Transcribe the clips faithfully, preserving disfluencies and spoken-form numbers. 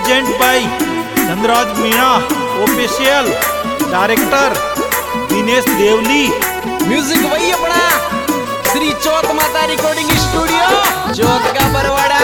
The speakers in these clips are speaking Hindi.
Present by Dhanraj Meena official director Dinesh Devli. Music वही अपना श्री चौथ माता रिकॉर्डिंग स्टूडियो चौथ का बरवाड़ा।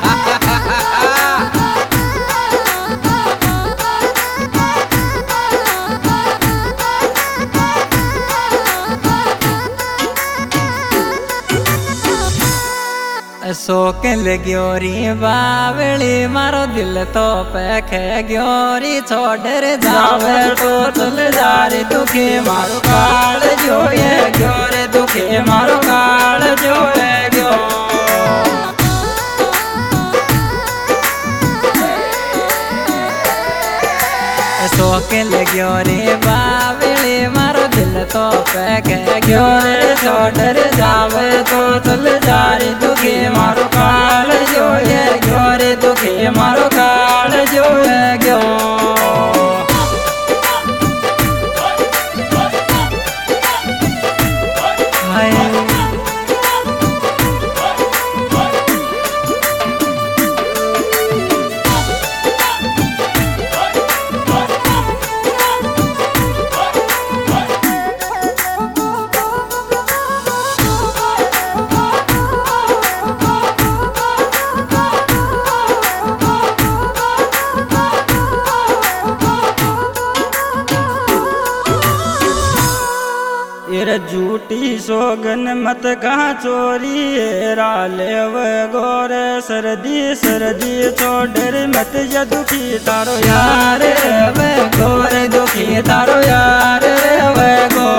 शोकल ग्योरी बावली मारो दिल तो पैख ग्योरी छोड़ जावे तो चल जा रे दुखी मारो काल जो ये ग्योरे दुखी मारो काल जो है ग्यो। शोकल ग्योरी बावली मारो दिल तो पैख ग्योरे छोड़ जावे तो चल जा रे दुखी मारो काल जो है ग्योरे दुखी मारो काल जो है ग्यो। झूठी सोगन मत कहा चोरी राले व गोर सरदी सरदी छोड़ मत या दुखी तारो यार वे गोर दुखी तारो यार वे गो।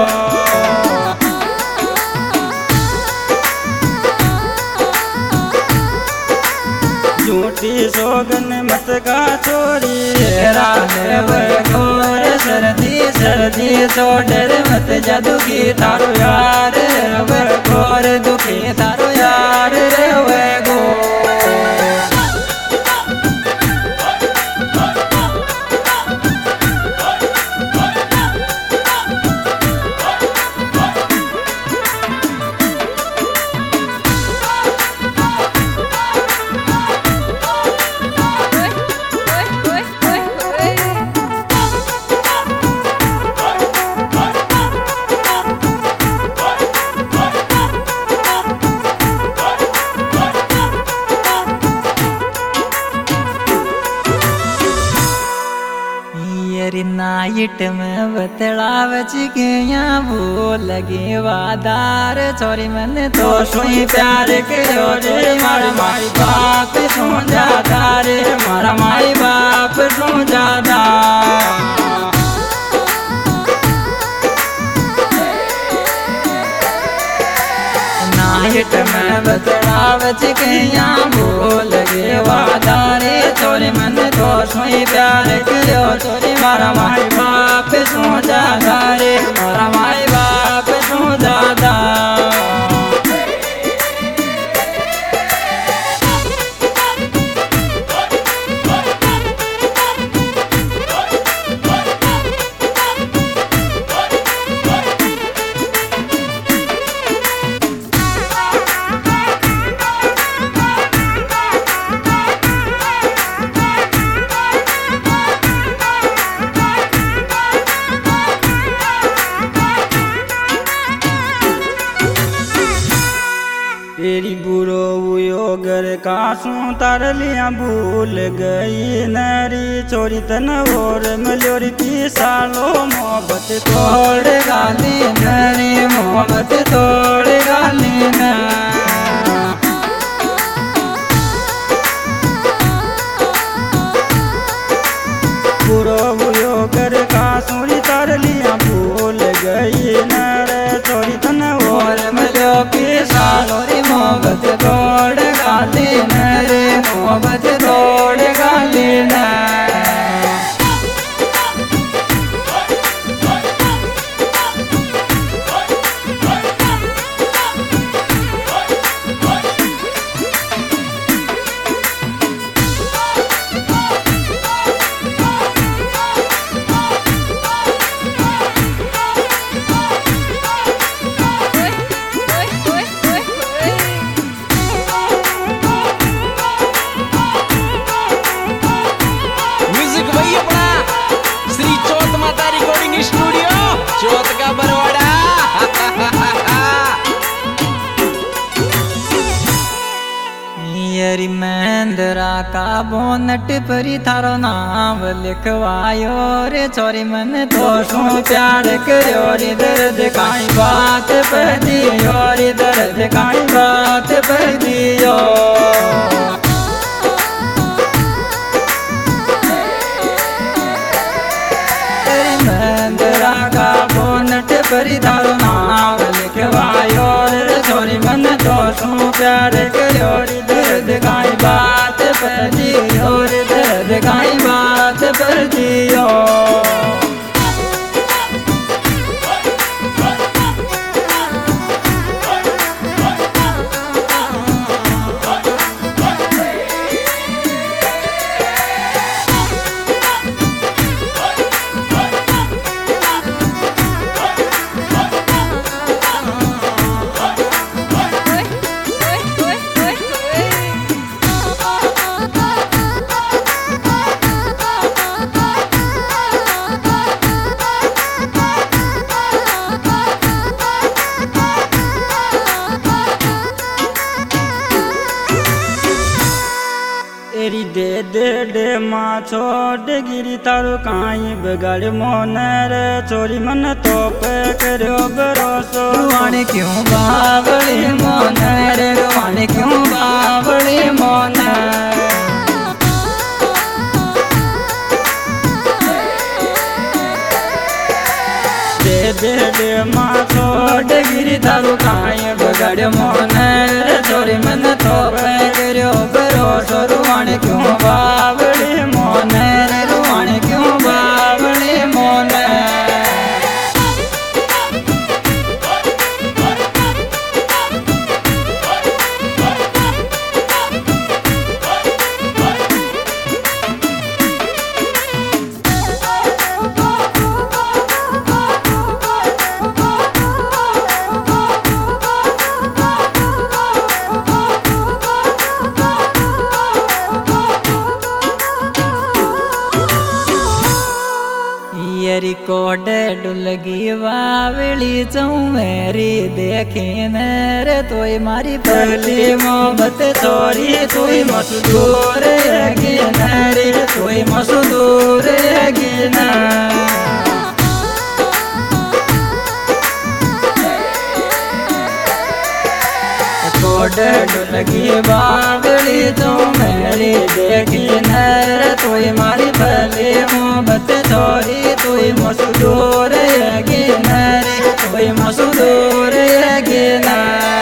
झूठी सोगन मत का चोरी राले व गोर सरदी सरदी छोड़ मत जा दुखी तारो यार वे गोर दुखी तारो यार वे गो। नाइट में बतलाव चिकिया भूल लगी वादार छोरी मैंने तो सोई प्यार के रे मारा माई बाप सो जादा रे मारा माई बाप सो जादा। नाइट में बतलाव चिकिया भूल लगी वादार छोरी मैंने तो सोई प्यार करो छोरी मारा माई बाप सो जादा रे मारा माई बाप सो जादा। तेरी बुरो योगर कासू तार लिया भूल गई नरी चोरी तन और मल्योरी की सालो मोहब्बत तोड़ गाली नरी मोहब्बत तोड़ गाली न। बुरो योगर कासू तार लिया भूल गई नर चोरी तन और मल्यो की सालो मोहब्बत तोड़ गाली न रे मोहब्बत तोड़ गाली न। मेंदरा का बोनट परी थारो नाम लिखवायो रे छोरी मन तो शू प्यार करो रे दर्द काई बात पर दियो रे दर्द काई बात पर दियो मेंदरा का बोनट परी थारो नाम लिखवायो रे छोरी मन तो शू प्यार करो रे दर्द काई बात पर दियो रे दर्द काई बात पर दियो तेरी दे दे दे माँ छोड़ गिरी तारो काई बगड़ मोन रे चोरी मन तो पे करो भरोसो रुआने क्यों बावली मोन रे रुआने क्यों बावली मोन दे दे दे माँ छोड़ गिरी तारो काई बगड़ मोन रे चोरी मन तो पे करो भरोसो रुआने क्यों बावली मोन रे रुआने क्यों बावली मोन येरी कोडे डुलगी वावली चौमेरी देखी रे तोय मारी पहली मोहब्बत छोरी तोय मसदूर हैगी रे तोय मसदूर हैगी ना कोडे डुलगी वावली चौमेरी देखी रे तोय मारी पहली मोहब्बत छोरी तोय मसदूर हैगी रे तोय मसदूर हैगी ना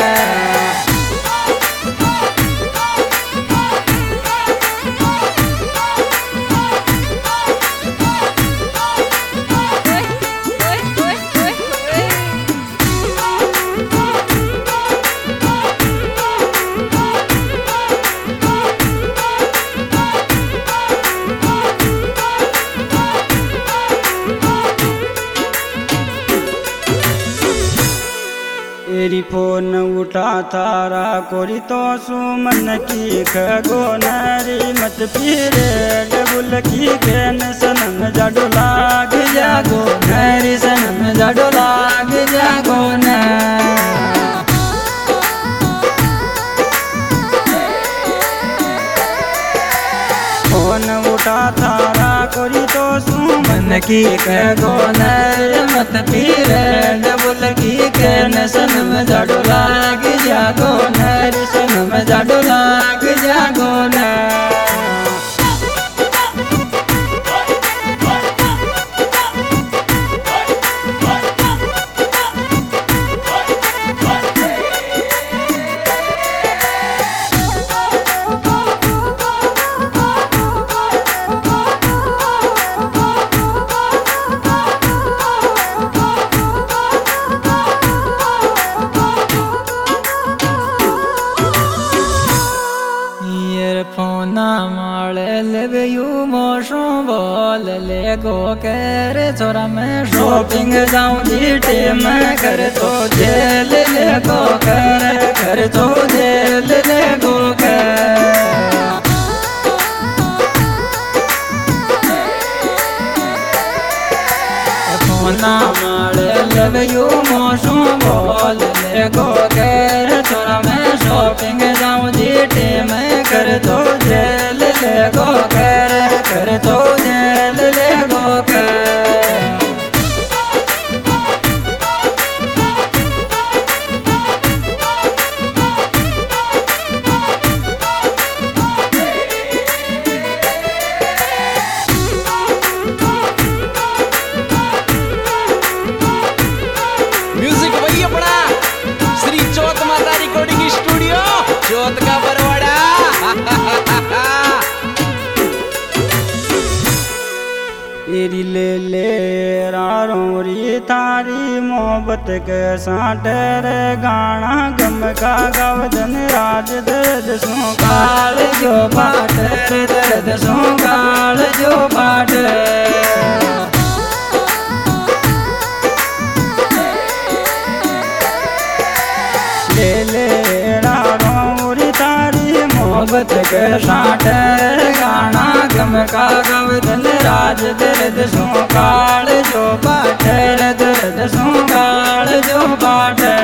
तेरी फोन उठा थारा कोरी तो सुमन की खगो नारी मत पीरे डबुल की केन सनम जाडो लाग जागो नारी सनम जाडो लाग जागो ना फोन उठा थारा कोरी तो सुमन की खगो नारी मत पीरे डबुल की केन सनम जाडो लाग जागो नारी सनम जाडो लाग जागो ना ले गो कर छोरा मैं शॉपिंग जाऊं जीटे मैं कर तो जेल ले गो कर कर तो जेल ले गो कर फोना मारे ले यू मोशू बोल ले गो कर छोरा मैं शॉपिंग जाऊं जीटे मैं कर तो ले गो कर कर तो जेल ले गो कर म्यूजिक वही अपना श्री चौथ माता रिकॉर्डिंग स्टूडियो चौथ का बरवाड़ा। तेरी ले ले रारोरी तारी मोहब्बत के साटे रे गाना गम का गवदन राज दर्द सो काल जो बाट रे दर्द सो काल जो बाट ले ले रारोरी तारी मोहब्बत के साटे गाना गम का गवदन राज दर्द सो काल जो बाट रे दर्द सो काल जो बाट